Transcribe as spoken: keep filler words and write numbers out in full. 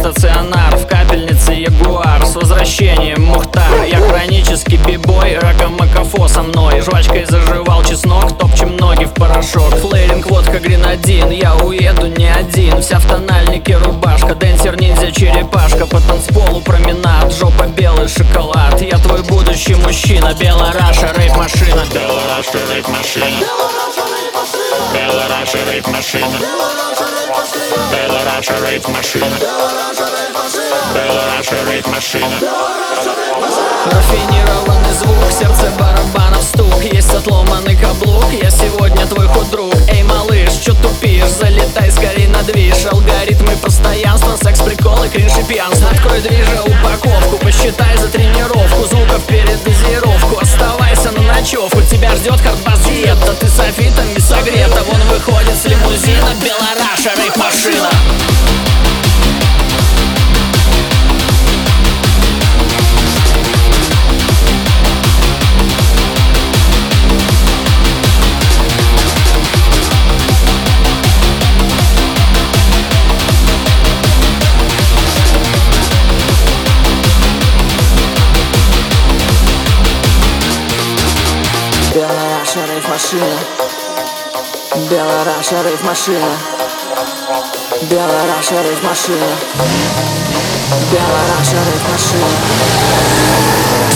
стационар, в капельнице ягуар. С возвращением, Мухтар. Я хронический бибой, ракомакафо со мной. Жвачкой заживал чеснок, топчем ноги в порошок. Флейлинг, водка, гренадин, я уеду не один. Вся в тональнике рубашка, дэнсер, ниндзя, черепашка. По танцполу променад, жопа белый шоколад. Я твой будущий мужчина, Белораша, рейп-машина. Белораша, рейп-машина. Белораша, рейп-машина. Белораша, рейп-машина. Белораша, рейп-машина. Рафинированный звук, сердце барабанов стук. Есть отломанный каблук, я сегодня твой худрук. Эй, малыш, чё тупишь? Залетай скорей на движ. Алгоритмы постоянства, секс, приколы, кринж и пьянство. Открой движа упаковку, посчитай за тренировку. Звуков перед дозировку, оставайся на ночевку. Тебя ждет хардбас диета, ты софитами согрета. Вон выходит с лимузина Белораша, рейп-машина. Белораша, рейв-машина. Белораша, рейв-машина. Белораша, рейв-машина. Белораша, рейв-машина.